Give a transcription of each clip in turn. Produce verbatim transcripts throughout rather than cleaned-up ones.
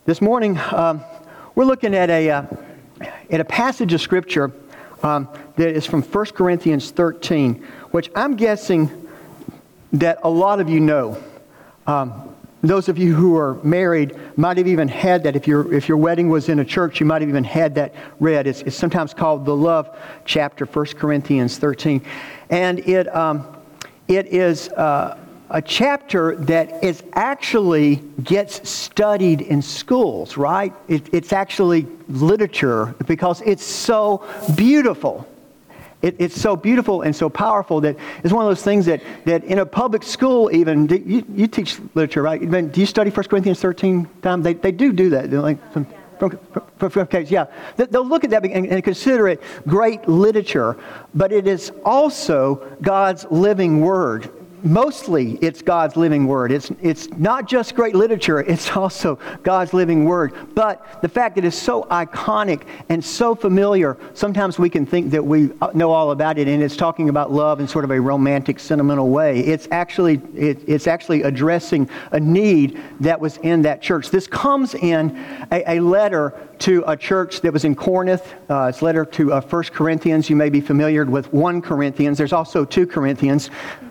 This morning, um, we're looking at a uh, at a passage of Scripture um, that is from First Corinthians thirteen, which I'm guessing that a lot of you know. Um, those of you who are married might have even had that. If your if your wedding was in a church, you might have even had that read. It's, it's sometimes called the love chapter, First Corinthians thirteen, and it um, it is. Uh, A chapter that is actually gets studied in schools, right? It, it's actually literature because it's so beautiful. It, it's so beautiful and so powerful that it's one of those things that, that in a public school even, you, you teach literature, right? Do you study First Corinthians thirteen times? They, they do do that. They're like some, from, from, from case, yeah. They'll look at that and, and consider it great literature, but it is also God's living word. Mostly, it's God's living word. It's it's not just great literature, it's also God's living word. But the fact that it's so iconic and so familiar, sometimes we can think that we know all about it, and it's talking about love in sort of a romantic, sentimental way. It's actually it, it's actually addressing a need that was in that church. This comes in a, a letter to a church that was in Corinth. Uh, it's a letter to uh, First Corinthians. You may be familiar with First Corinthians. There's also Second Corinthians.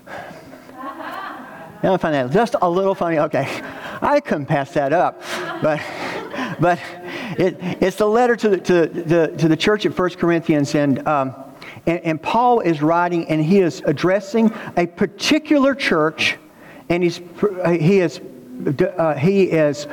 I find that just a little funny. Okay, I couldn't pass that up, but but it, it's the letter to the to the to the church at First Corinthians, and, um, and and Paul is writing, and he is addressing a particular church, and he's he is uh, he is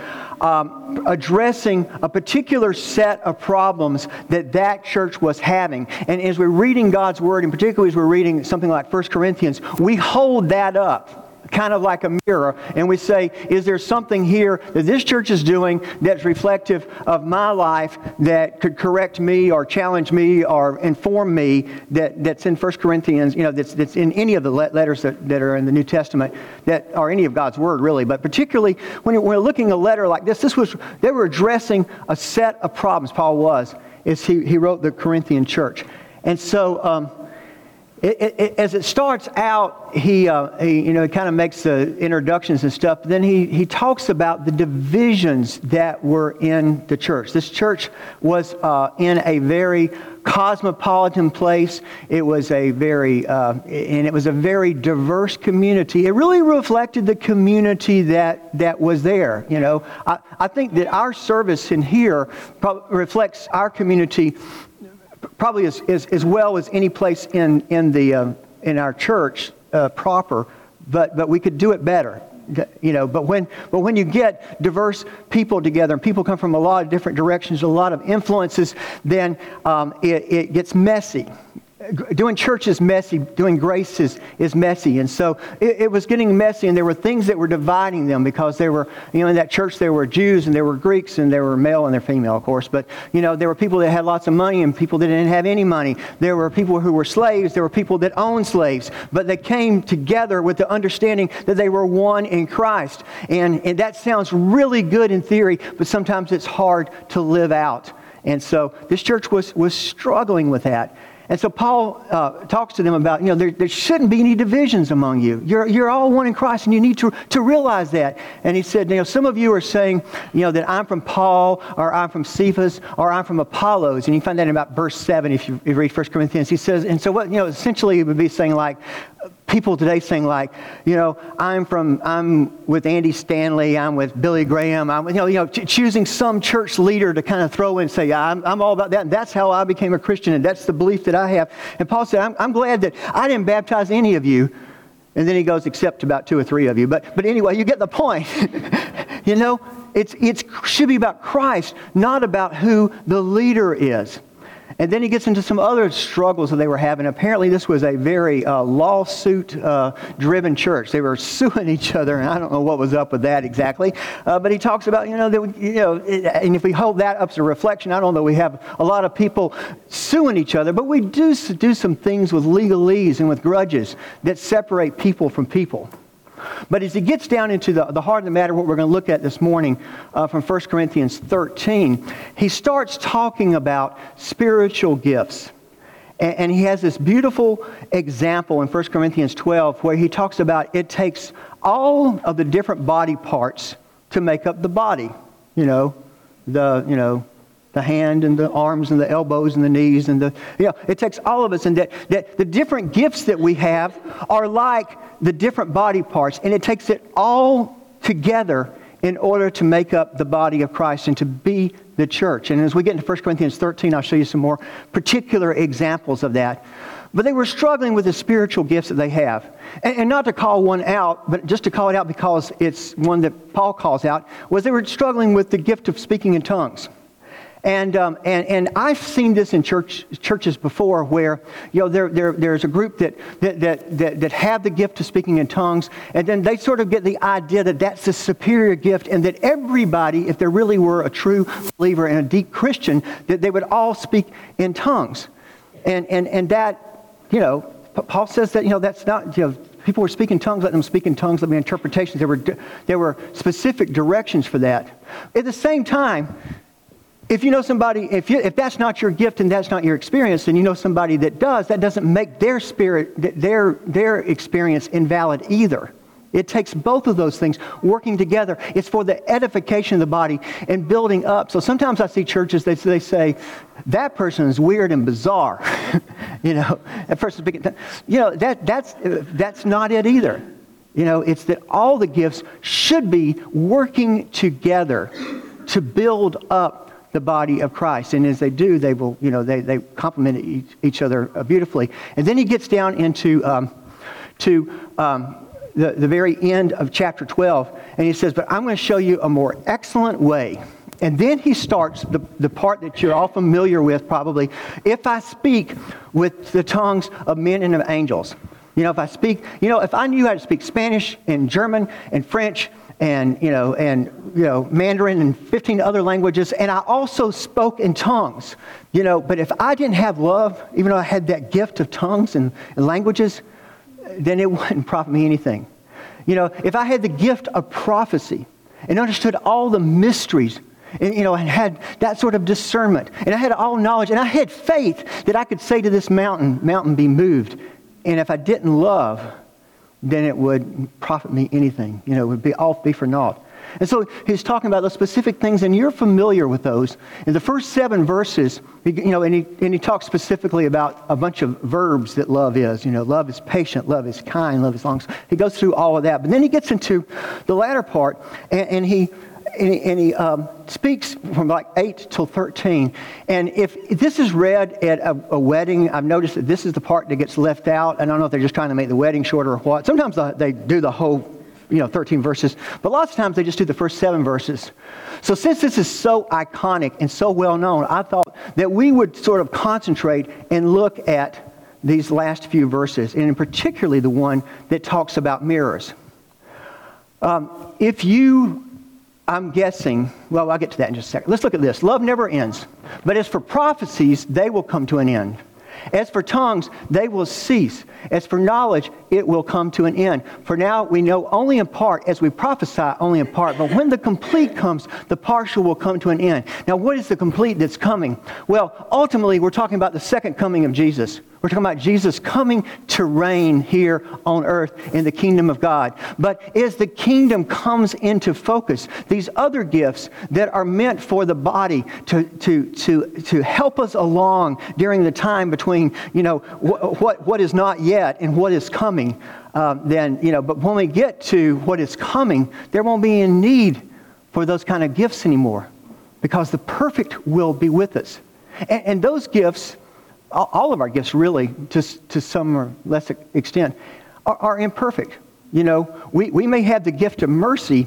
um, addressing a particular set of problems that that church was having. And as we're reading God's word, and particularly as we're reading something like First Corinthians, we hold that up kind of like a mirror, and we say, is there something here that this church is doing that's reflective of my life that could correct me or challenge me or inform me that, that's in First Corinthians, you know, that's, that's in any of the letters that, that are in the New Testament, that are any of God's Word, really. But particularly when we're looking at a letter like this, this was, they were addressing a set of problems, Paul was, as he, he wrote the Corinthian church. And so, um, It, it, as it starts out, he, uh, he you know, kind of makes the introductions and stuff. But then he, he talks about the divisions that were in the church. This church was uh, in a very cosmopolitan place. It was a very, uh, and it was a very diverse community. It really reflected the community that, that was there. You know, I, I think that our service in here reflects our community probably as, as, as well as any place in in the uh, in our church uh, proper, but but we could do it better, you know. But when but when you get diverse people together, and people come from a lot of different directions, a lot of influences, then um, it, it gets messy. Doing church is messy. Doing grace is, is messy. And so it, it was getting messy, and there were things that were dividing them because there were, you know, in that church there were Jews and there were Greeks and there were male and there were female, of course. But, you know, there were people that had lots of money and people that didn't have any money. There were people who were slaves. There were people that owned slaves. But they came together with the understanding that they were one in Christ. And, and that sounds really good in theory, but sometimes it's hard to live out. And so this church was, was struggling with that. And so Paul uh, talks to them about, you know, there, there shouldn't be any divisions among you. You're you're all one in Christ, and you need to, to realize that. And he said, you know, some of you are saying, you know, that I'm from Paul, or I'm from Cephas, or I'm from Apollos. And you find that in about verse seven if you, if you read First Corinthians. He says, and so what, you know, essentially it would be saying like, people today saying like, you know, I'm from, I'm with Andy Stanley, I'm with Billy Graham, I'm, you know, you know, ch- choosing some church leader to kind of throw in and say, yeah, I'm, I'm all about that, and that's how I became a Christian, and that's the belief that I have. And Paul said, I'm, I'm glad that I didn't baptize any of you. And then he goes, except about two or three of you. But but anyway, you get the point. You know, it's it should be about Christ, not about who the leader is. And then he gets into some other struggles that they were having. Apparently, this was a very uh, lawsuit-driven uh, church. They were suing each other, and I don't know what was up with that exactly. Uh, but he talks about, you know, that, you know, it, and if we hold that up as a reflection, I don't know, we have a lot of people suing each other, but we do do some things with legalese and with grudges that separate people from people. But as he gets down into the, the heart of the matter, what we're going to look at this morning uh, from First Corinthians thirteen, he starts talking about spiritual gifts. And, and he has this beautiful example in First Corinthians twelve where he talks about it takes all of the different body parts to make up the body. You know, the, you know, the hand and the arms and the elbows and the knees and the, you know, it takes all of us, and that, that the different gifts that we have are like the different body parts, and it takes it all together in order to make up the body of Christ and to be the church. And as we get into First Corinthians thirteen, I'll show you some more particular examples of that. But they were struggling with the spiritual gifts that they have. And, and not to call one out, but just to call it out because it's one that Paul calls out, was they were struggling with the gift of speaking in tongues. And, um, and and I've seen this in church churches before, where you know there there there's a group that that, that that that have the gift of speaking in tongues, and then they sort of get the idea that that's a superior gift, and that everybody, if there really were a true believer and a deep Christian, that they would all speak in tongues, and and and that you know Paul says that you know that's not you know. People were speaking tongues, let them speak in tongues, let them interpretations. There were there were specific directions for that. At the same time, if you know somebody, if you, if that's not your gift and that's not your experience, and you know somebody that does, that doesn't make their spirit, their their experience invalid either. It takes both of those things working together. It's for the edification of the body and building up. So sometimes I see churches, they, they say, that person is weird and bizarre. you know, that person speaking, you know, that that's that's not it either. You know, it's that all the gifts should be working together to build up the body of Christ. And as they do, they will, you know, they, they complement each, each other beautifully. And then he gets down into um, to um, the, the very end of chapter twelve, and he says, but I'm going to show you a more excellent way. And then he starts the, the part that you're all familiar with probably. If I speak with the tongues of men and of angels. You know, if I speak, you know, if I knew how to speak Spanish and German and French and, you know, and, you know, Mandarin and fifteen other languages, and I also spoke in tongues, you know, but if I didn't have love, even though I had that gift of tongues and, and languages, then it wouldn't profit me anything. You know, if I had the gift of prophecy and understood all the mysteries, and, you know, and had that sort of discernment, and I had all knowledge, and I had faith that I could say to this mountain, mountain be moved, and if I didn't love, then it would profit me anything. You know, it would be all be for naught. And so he's talking about those specific things, and you're familiar with those. In the first seven verses, you know, and he, and he talks specifically about a bunch of verbs that love is. You know, love is patient, love is kind, love is long. He goes through all of that. But then he gets into the latter part, and, and he and he, and he um, speaks from like eight till thirteen. And if, if this is read at a, a wedding, I've noticed that this is the part that gets left out. I don't know if they're just trying to make the wedding shorter or what. Sometimes they do the whole, you know, thirteen verses, but lots of times they just do the first seven verses. So since this is so iconic and so well known, I thought that we would sort of concentrate and look at these last few verses, and in particularly the one that talks about mirrors. Um, if you I'm guessing, well, I'll get to that in just a second. Let's look at this. Love never ends. But as for prophecies, they will come to an end. As for tongues, they will cease. As for knowledge, it will come to an end. For now we know only in part, as we prophesy only in part. But when the complete comes, the partial will come to an end. Now, what is the complete that's coming? Well, ultimately, we're talking about the second coming of Jesus. We're talking about Jesus coming to reign here on earth in the kingdom of God. But as the kingdom comes into focus, these other gifts that are meant for the body to, to, to, to help us along during the time between, you know, wh- what, what is not yet and what is coming, um, then, you know, but when we get to what is coming, there won't be any need for those kind of gifts anymore, because the perfect will be with us. And, and those gifts, all of our gifts really, to, to some or less extent, are, are imperfect. You know, we, we may have the gift of mercy,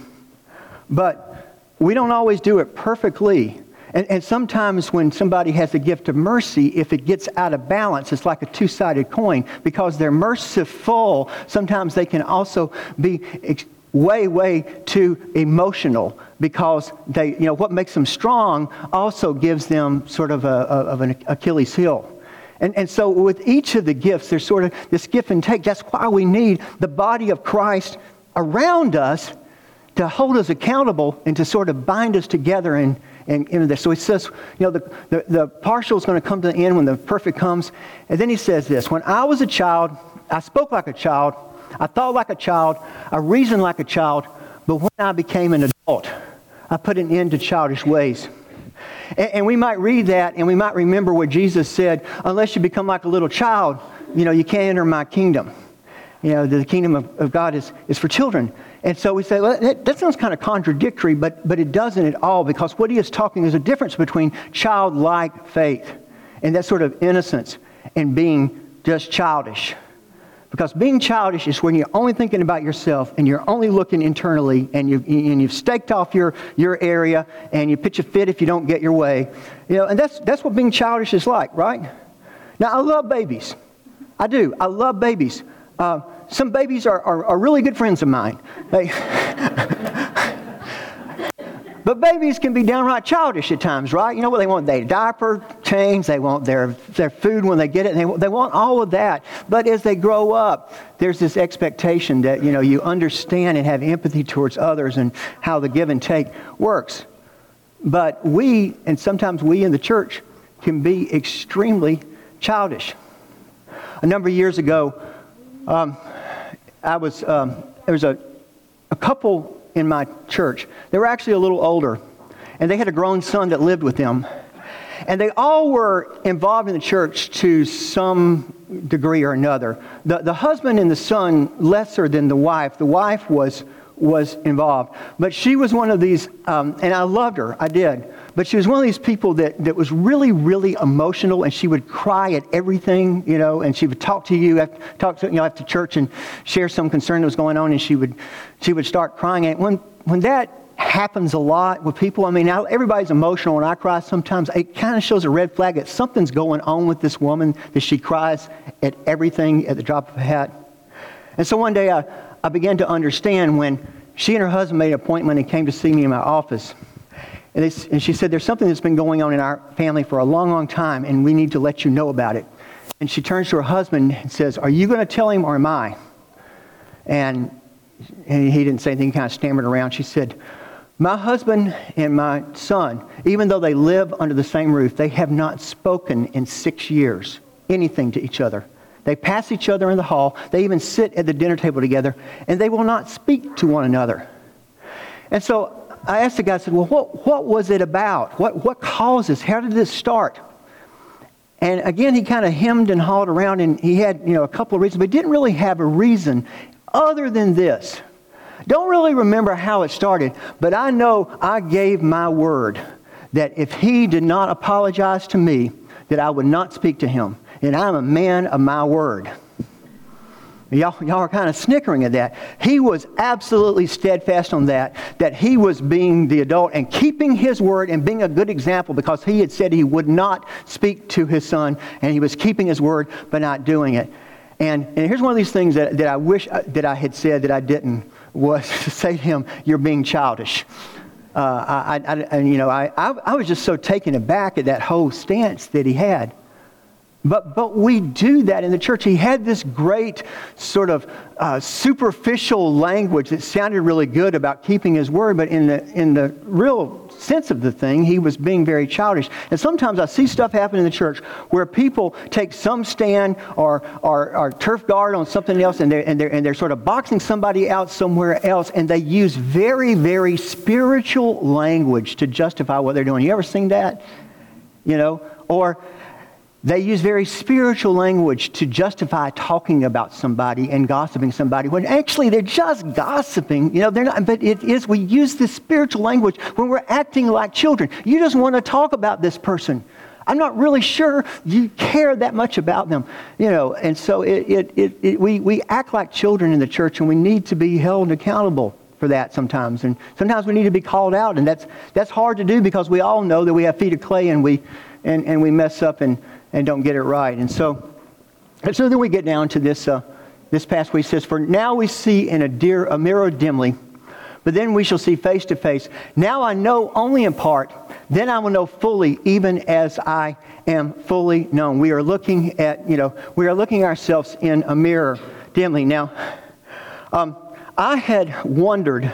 but we don't always do it perfectly. And, and sometimes when somebody has the gift of mercy, if it gets out of balance, it's like a two-sided coin. Because they're merciful, sometimes they can also be ex- way, way too emotional, because they, you know, what makes them strong also gives them sort of, a, of an Achilles heel. And, and so with each of the gifts, there's sort of this give and take. That's why we need the body of Christ around us to hold us accountable and to sort of bind us together in, in, in this. So he says, you know, the, the, the partial is going to come to the end when the perfect comes. And then he says this: when I was a child, I spoke like a child, I thought like a child, I reasoned like a child, but when I became an adult, I put an end to childish ways. And, and we might read that and we might remember what Jesus said, unless you become like a little child, you know, you can't enter my kingdom. You know, the kingdom of, of God is, is for children. And so we say, well, that, that sounds kind of contradictory, but, but it doesn't at all, because what he is talking is a difference between childlike faith and that sort of innocence and being just childish. Because being childish is when you're only thinking about yourself and you're only looking internally, and you've, and you've staked off your, your area and you pitch a fit if you don't get your way. You know, and that's, that's what being childish is like, right? Now, I love babies. I do. I love babies. Uh, some babies are, are, are really good friends of mine. They But babies can be downright childish at times, right? You know what they want? Their diaper change. They want their, their food when they get it. And they, they want all of that. But as they grow up, there's this expectation that, you know, you understand and have empathy towards others and how the give and take works. But we, and sometimes we in the church, can be extremely childish. A number of years ago, um, I was, um, there was a, a couple in my church. They were actually a little older, and they had a grown son that lived with them. And they all were involved in the church to some degree or another. The, the husband and the son, lesser than the wife. The wife was, was involved. But she was one of these, um, and I loved her, I did. But she was one of these people that, that was really, really emotional, and she would cry at everything, you know, and she would talk to you, after, talk to, you know, after church and share some concern that was going on, and she would she would start crying. And when, when that happens a lot with people, I mean, now everybody's emotional, and I cry sometimes. It kind of shows a red flag that something's going on with this woman, that she cries at everything at the drop of a hat. And so one day I, I began to understand when she and her husband made an appointment and came to see me in my office. And, they, and she said, there's something that's been going on in our family for a long, long time, and we need to let you know about it. And she turns to her husband and says, are you going to tell him or am I? And, and he didn't say anything, he kind of stammered around. She said, my husband and my son, even though they live under the same roof, they have not spoken in six years, anything to each other. They pass each other in the hall. They even sit at the dinner table together, and they will not speak to one another. And so I asked the guy, I said, well, what, what was it about? What, what caused this? How did this start? And again, he kind of hemmed and hawed around, and he had, you know, a couple of reasons, but didn't really have a reason other than this. Don't really remember how it started, but I know I gave my word that if he did not apologize to me, that I would not speak to him. And I'm a man of my word. Y'all, y'all are kind of snickering at that. He was absolutely steadfast on that, that he was being the adult and keeping his word and being a good example, because he had said he would not speak to his son, and he was keeping his word but not doing it. And, and here's one of these things that, that I wish I, that I had said that I didn't, was to say to him, you're being childish. Uh, I, I, I, you know, I, I, I was just so taken aback at that whole stance that he had. But but we do that in the church. He had this great sort of uh, superficial language that sounded really good about keeping his word, but in the in the real sense of the thing, he was being very childish. And sometimes I see stuff happen in the church where people take some stand or or, or turf guard on something else, and they're and they're and they're sort of boxing somebody out somewhere else, and they use very very spiritual language to justify what they're doing. You ever seen that? You know, or they use very spiritual language to justify talking about somebody and gossiping somebody, when actually they're just gossiping. You know, they're not. But it is. We use this spiritual language when we're acting like children. You just want to talk about this person. I'm not really sure you care that much about them. You know, and so it, it, it, it we we act like children in the church, and we need to be held accountable for that sometimes. And sometimes we need to be called out, and that's that's hard to do, because we all know that we have feet of clay, and we and and we mess up and. and don't get it right. And so, and so then we get down to this uh, this passage where he says, for now we see in a, dear, a mirror dimly, but then we shall see face to face. Now I know only in part, then I will know fully, even as I am fully known. We are looking at, you know, we are looking ourselves in a mirror dimly. Now, um, I had wondered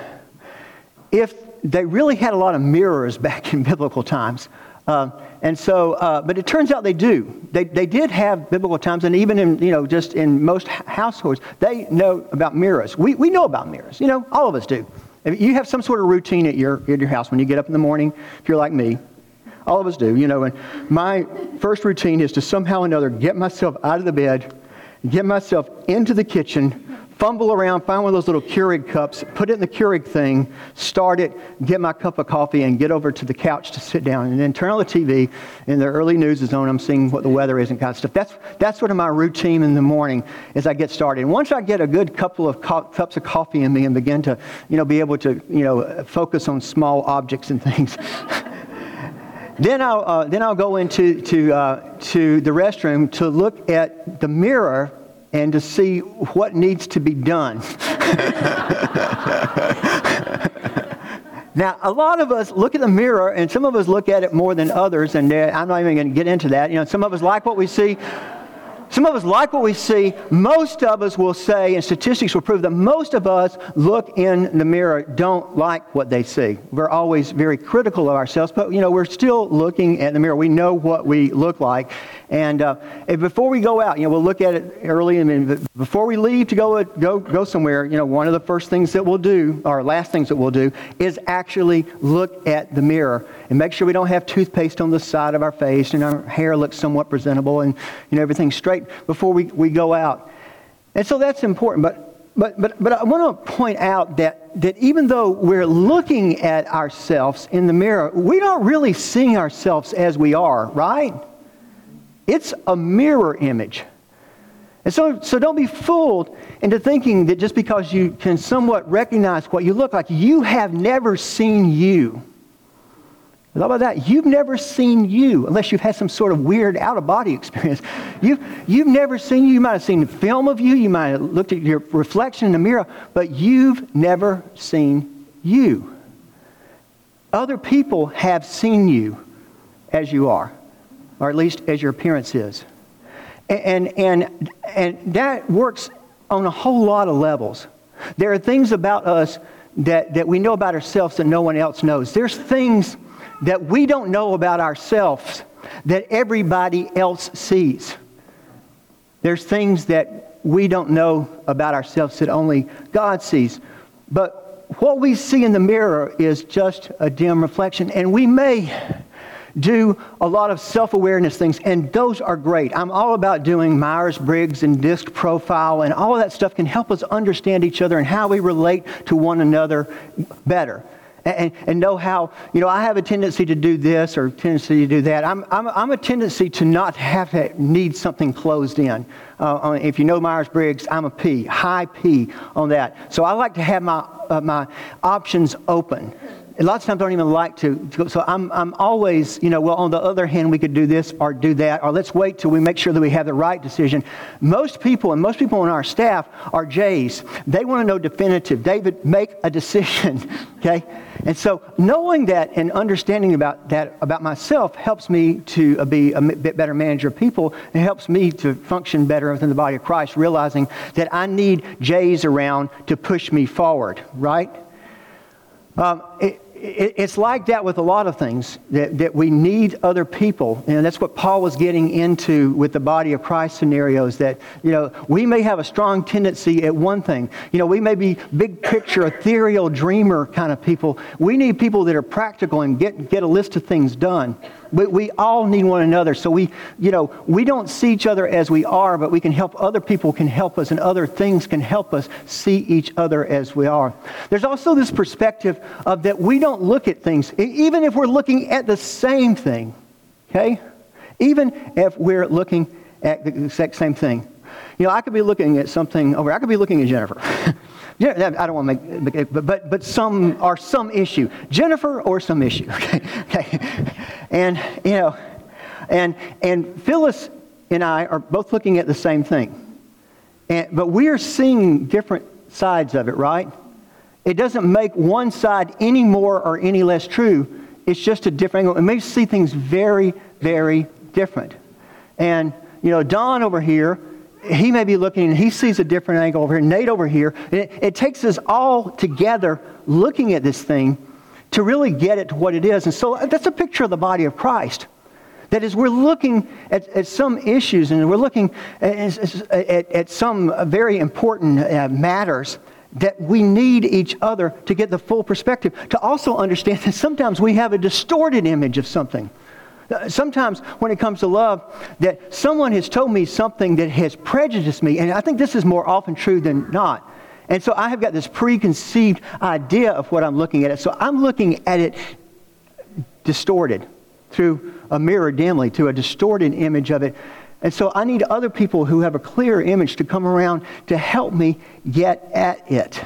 if they really had a lot of mirrors back in biblical times. Uh, and so, uh, but it turns out they do. They they did have biblical times, and even in, you know, just in most households, they know about mirrors. We we know about mirrors. You know, all of us do. If you have some sort of routine at your at your house when you get up in the morning, if you're like me, all of us do, you know. And my first routine is to somehow or another get myself out of the bed, get myself into the kitchen, fumble around, find one of those little Keurig cups, put it in the Keurig thing, start it, get my cup of coffee, and get over to the couch to sit down. And then turn on the T V, and the early news is on. I'm seeing what the weather is and kind of stuff. That's that's sort of my routine in the morning as I get started. And once I get a good couple of co- cups of coffee in me and begin to, you know, be able to, you know, focus on small objects and things, then I'll uh, then I'll go into to uh, to the restroom to look at the mirror and to see what needs to be done. Now, a lot of us look at the mirror, and some of us look at it more than others, and I'm not even going to get into that. You know, some of us like what we see. Some of us like what we see. Most of us will say, and statistics will prove that most of us look in the mirror, don't like what they see. We're always very critical of ourselves, but, you know, we're still looking at the mirror. We know what we look like. And, uh, and before we go out, you know, we'll look at it early. And before we leave to go go go somewhere, you know, one of the first things that we'll do, or last things that we'll do, is actually look at the mirror and make sure we don't have toothpaste on the side of our face and our hair looks somewhat presentable and, you know, everything's straight before we, we go out. And so that's important. But but but but I want to point out that that even though we're looking at ourselves in the mirror, we're not really seeing ourselves as we are, right? It's a mirror image. And so, so don't be fooled into thinking that just because you can somewhat recognize what you look like, you have never seen you. How about that? You've never seen you, unless you've had some sort of weird out-of-body experience. You've, you've never seen you. You might have seen a film of you. You might have looked at your reflection in the mirror, but you've never seen you. Other people have seen you as you are, or at least as your appearance is. And, and, and that works on a whole lot of levels. There are things about us that, that we know about ourselves that no one else knows. There's things that we don't know about ourselves that everybody else sees. There's things that we don't know about ourselves that only God sees. But what we see in the mirror is just a dim reflection, and we may do a lot of self-awareness things, and those are great. I'm all about doing Myers-Briggs and DISC profile, and all of that stuff can help us understand each other and how we relate to one another better. And, and know how, you know, I have a tendency to do this or a tendency to do that. I'm, I'm, I'm a tendency to not have to need something closed in. Uh, if you know Myers-Briggs, I'm a P, high P on that. So I like to have my uh, my options open. And lots of times I don't even like to, to go, so I'm I'm always, you know, well, on the other hand, we could do this or do that, or let's wait till we make sure that we have the right decision. Most people, and most people on our staff are J's. They want to know definitive. David, make a decision, okay? And so knowing that and understanding about that about myself helps me to be a bit better manager of people. It helps me to function better within the body of Christ, realizing that I need J's around to push me forward, right? Um, it, it, it's like that with a lot of things, that, that we need other people. And that's what Paul was getting into with the body of Christ scenarios, that, you know, we may have a strong tendency at one thing. You know, we may be big picture, ethereal, dreamer kind of people. We need people that are practical and get, get a list of things done. We, we all need one another. So we, you know, we don't see each other as we are, but we can help, other people can help us, and other things can help us see each other as we are. There's also this perspective of that we don't look at things, even if we're looking at the same thing, okay? Even if we're looking at the exact same thing. You know, I could be looking at something over, I could be looking at Jennifer. Yeah, I don't want to make, but but but some or some issue, Jennifer or some issue. Okay, okay, and you know, and and Phyllis and I are both looking at the same thing, and but we are seeing different sides of it, right? It doesn't make one side any more or any less true. It's just a different angle. It makes us see things very, very different. And you know, Don over here, he may be looking and he sees a different angle over here. Nate over here. It, it takes us all together looking at this thing to really get it to what it is. And so that's a picture of the body of Christ. That is, we're looking at, at some issues, and we're looking at, at, at some very important uh, matters that we need each other to get the full perspective. To also understand that sometimes we have a distorted image of something. Sometimes when it comes to love, that someone has told me something that has prejudiced me, and I think this is more often true than not. And so I have got this preconceived idea of what I'm looking at. So I'm looking at it distorted through a mirror dimly, to a distorted image of it. And so I need other people who have a clear image to come around to help me get at it.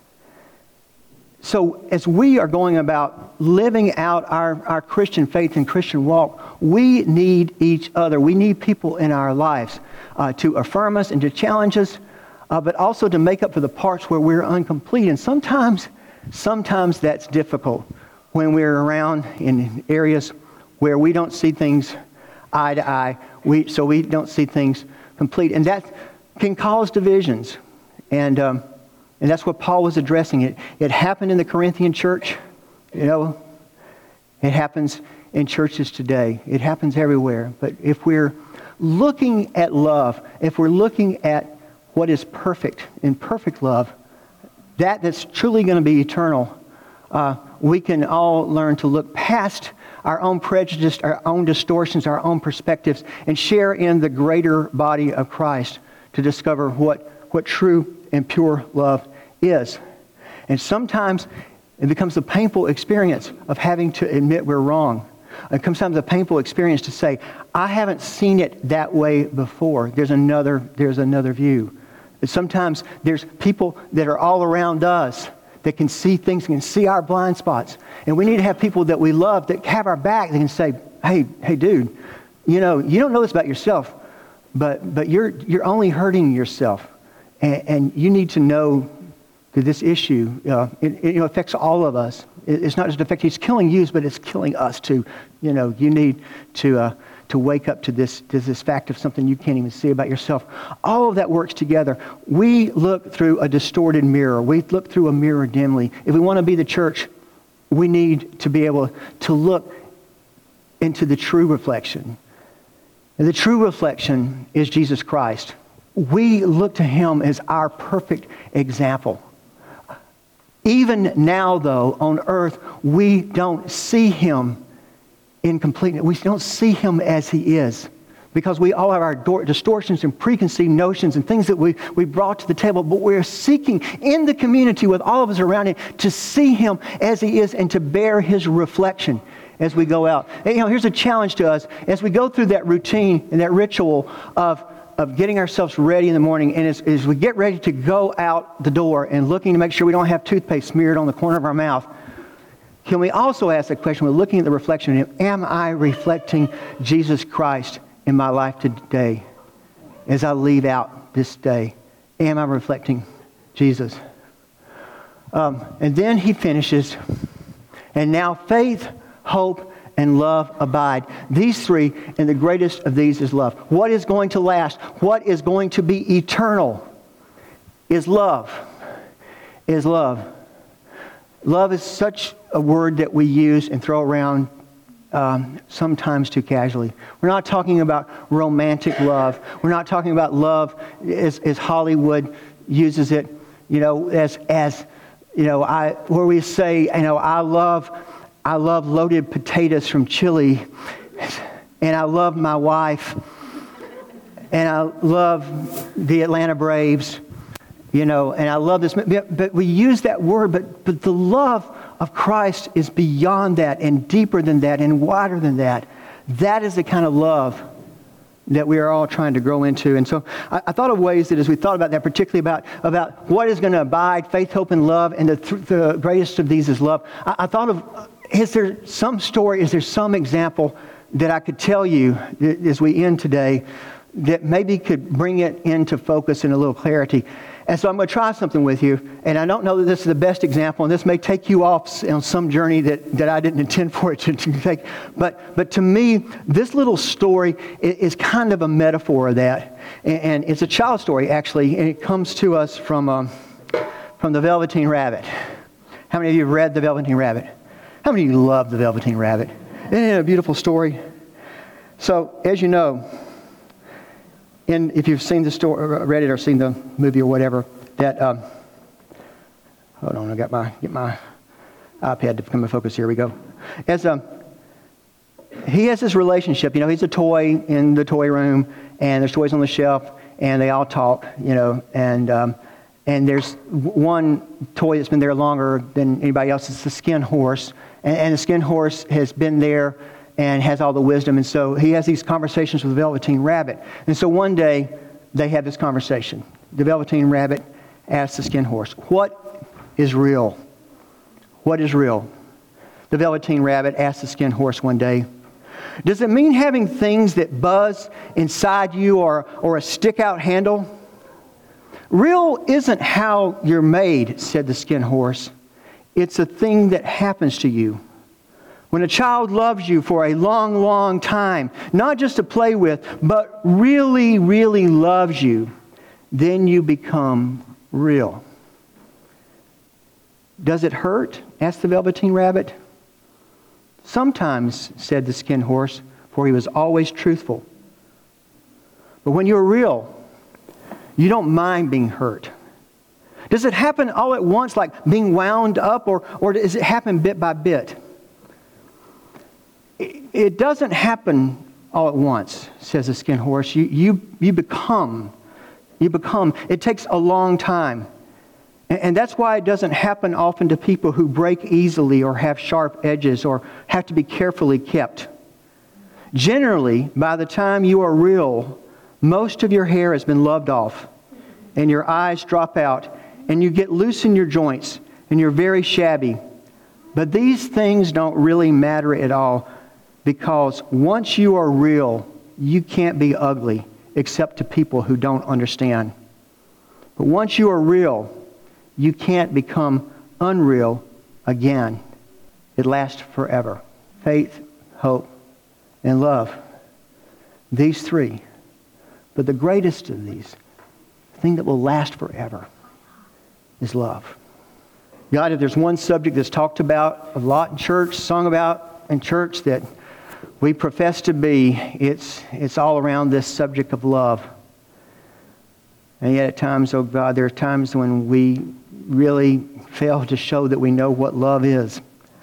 So as we are going about living out our, our Christian faith and Christian walk, we need each other. We need people in our lives uh, to affirm us and to challenge us, uh, but also to make up for the parts where we're incomplete. And sometimes, sometimes that's difficult when we're around in areas where we don't see things eye to eye, we, so we don't see things complete. And that can cause divisions. And um, And that's what Paul was addressing. It It happened in the Corinthian church. You know, it happens in churches today. It happens everywhere. But if we're looking at love, if we're looking at what is perfect, in perfect love, that that's truly going to be eternal, uh, we can all learn to look past our own prejudice, our own distortions, our own perspectives, and share in the greater body of Christ to discover what, what true and pure love is. And sometimes it becomes a painful experience of having to admit we're wrong. It becomes sometimes a painful experience to say, I haven't seen it that way before. There's another, there's another view. And sometimes there's people that are all around us that can see things, can see our blind spots. And we need to have people that we love that have our back, that can say, hey, hey dude, you know, you don't know this about yourself, but but you're you're only hurting yourself. And, and you need to know that this issue, uh, it, it you know, affects all of us. It, it's not just affecting, it's killing you, but it's killing us too. You know, you need to uh, to wake up to this, to this fact of something you can't even see about yourself. All of that works together. We look through a distorted mirror. We look through a mirror dimly. If we want to be the church, we need to be able to look into the true reflection. And the true reflection is Jesus Christ. We look to him as our perfect example. Even now, though, on earth, we don't see him in completeness. We don't see him as he is, because we all have our distortions and preconceived notions and things that we, we brought to the table, but we're seeking in the community with all of us around him to see him as he is and to bear his reflection as we go out. And, you know, here's a challenge to us. As we go through that routine and that ritual of of getting ourselves ready in the morning, and as, as we get ready to go out the door and looking to make sure we don't have toothpaste smeared on the corner of our mouth, can we also ask the question, we're looking at the reflection, am I reflecting Jesus Christ in my life today as I leave out this day? Am I reflecting Jesus? Um, and then he finishes, and now faith, hope, and love abide. These three, and the greatest of these is love. What is going to last? What is going to be eternal is love. Is love. Love is such a word that we use and throw around um, sometimes too casually. We're not talking about romantic love. We're not talking about love as, as Hollywood uses it, you know, as as you know, I where we say, you know, I love I love loaded potatoes from Chile, and I love my wife, and I love the Atlanta Braves, you know, and I love this. But we use that word, but, but the love of Christ is beyond that and deeper than that and wider than that. That is the kind of love that we are all trying to grow into. And so I, I thought of ways that as we thought about that, particularly about, about what is going to abide, faith, hope, and love, and the, th- the greatest of these is love. I, I thought of, is there some story, is there some example that I could tell you as we end today that maybe could bring it into focus and a little clarity? And so I'm going to try something with you, and I don't know that this is the best example, and this may take you off on some journey that, that I didn't intend for it to, to take. But but to me, this little story is, is kind of a metaphor of that, and, and it's a child story actually, and it comes to us from um, from the Velveteen Rabbit. How many of you have read the Velveteen Rabbit? How many of you love the Velveteen Rabbit? Isn't it a beautiful story? So as you know, and if you've seen the story, read it, or seen the movie or whatever, that um, hold on, I got my get my iPad to come in focus. Here we go. As um, he has this relationship. You know, he's a toy in the toy room, and there's toys on the shelf, and they all talk, you know, and um, and there's one toy that's been there longer than anybody else. It's the skin horse, and, and the skin horse has been there and has all the wisdom, and so he has these conversations with the Velveteen Rabbit. And so one day, they have this conversation. The Velveteen Rabbit asks the skin horse, "What is real? What is real?" The Velveteen Rabbit asked the skin horse one day, "Does it mean having things that buzz inside you or, or a stick-out handle?" "Real isn't how you're made," said the skin horse. "It's a thing that happens to you. When a child loves you for a long, long time, not just to play with, but really, really loves you, then you become real." "Does it hurt?" asked the Velveteen Rabbit. "Sometimes," said the skin horse, for he was always truthful. "But when you're real, you don't mind being hurt. Does it happen all at once, like being wound up, or, or does it happen bit by bit?" "It doesn't happen all at once," says the skin horse. You, you, you become. You become. It takes a long time. And that's why it doesn't happen often to people who break easily or have sharp edges or have to be carefully kept. Generally, by the time you are real, most of your hair has been loved off and your eyes drop out and you get loose in your joints and you're very shabby. But these things don't really matter at all, because once you are real, you can't be ugly except to people who don't understand. But once you are real, you can't become unreal again. It lasts forever. Faith, hope, and love. These three. But the greatest of these, the thing that will last forever, is love. God, if there's one subject that's talked about a lot in church, sung about in church, that we profess to be, it's, it's all around this subject of love. And yet at times, oh God, there are times when we really fail to show that we know what love is.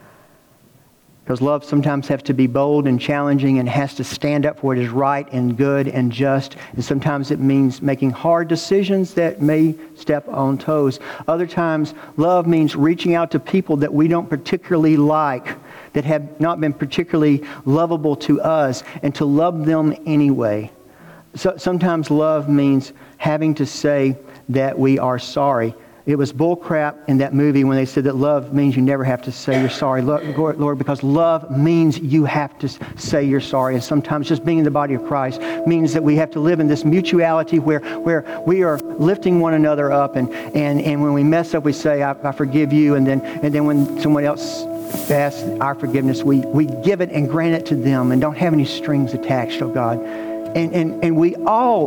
Because love sometimes has to be bold and challenging and has to stand up for what is right and good and just. And sometimes it means making hard decisions that may step on toes. Other times, love means reaching out to people that we don't particularly like, that have not been particularly lovable to us, and to love them anyway. So sometimes love means having to say that we are sorry. It was bullcrap in that movie when they said that love means you never have to say you're sorry, Lord, because love means you have to say you're sorry. And sometimes just being in the body of Christ means that we have to live in this mutuality where, where we are lifting one another up. And, and, and when we mess up, we say, I, I forgive you. And then, and then when someone else asks our forgiveness, we, we give it and grant it to them and don't have any strings attached, oh God. And, and, and we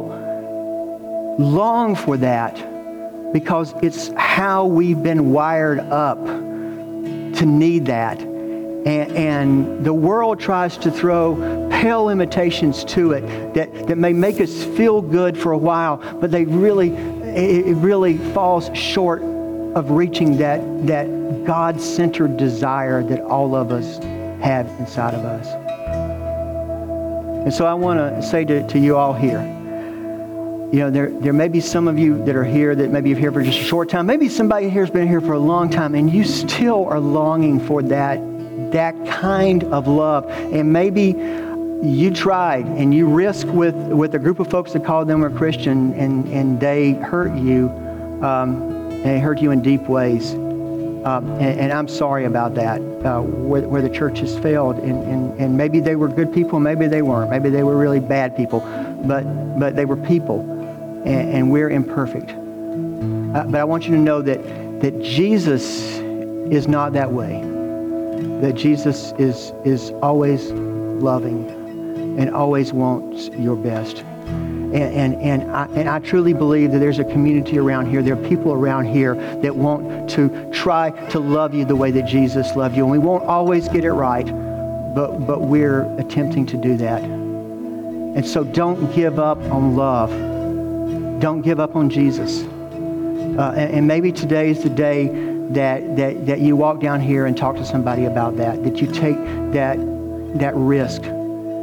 all long for that, because it's how we've been wired up to need that. And, and the world tries to throw pale imitations to it that, that may make us feel good for a while, but they really, it really falls short of reaching that, that God-centered desire that all of us have inside of us. And so I want to say to, to you all here, you know, there, there may be some of you that are here that maybe you're here for just a short time. Maybe somebody here has been here for a long time and you still are longing for that, that kind of love. And maybe you tried and you risked with, with a group of folks that called them a Christian, and, and they hurt you. Um, and they hurt you in deep ways. Um, and, and I'm sorry about that, uh, where, where the church has failed. And, and, and maybe they were good people, maybe they weren't. Maybe they were really bad people, but, but they were people. And, and we're imperfect. Uh, but I want you to know that, that Jesus is not that way. That Jesus is, is always loving and always wants your best. And, and, and, I, and I truly believe that there's a community around here, there are people around here that want to try to love you the way that Jesus loved you. And we won't always get it right, but, but we're attempting to do that. And so don't give up on love. Don't give up on Jesus. Uh, and, and maybe today is the day that, that, that you walk down here and talk to somebody about that, that you take that, that risk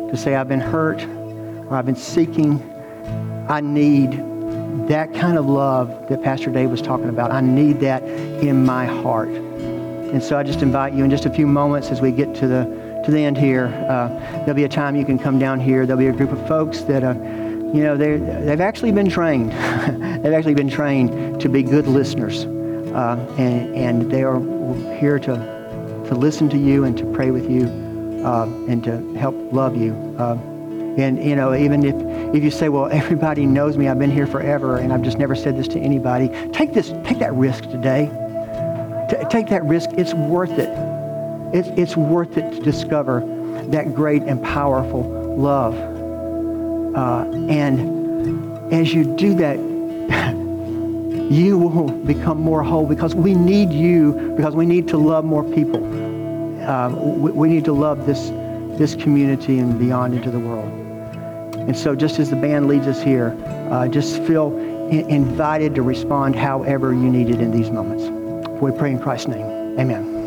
to say, I've been hurt, or I've been seeking, I need that kind of love that Pastor Dave was talking about. I need that in my heart. And so I just invite you in just a few moments as we get to the to the end here. Uh, there'll be a time you can come down here. There'll be a group of folks that, uh, you know, they they've actually been trained. They've actually been trained to be good listeners, uh, and and they are here to to listen to you and to pray with you, uh, and to help love you. Uh, and you know, even if if you say, well, everybody knows me, I've been here forever, and I've just never said this to anybody. Take this, take that risk today. T- take that risk. It's worth it. It's, it's worth it to discover that great and powerful love. Uh, and as you do that, you will become more whole, because we need you, because we need to love more people. Uh, we, we need to love this, this community and beyond into the world. And so just as the band leads us here, uh, just feel in- invited to respond however you need it in these moments. We pray in Christ's name. Amen.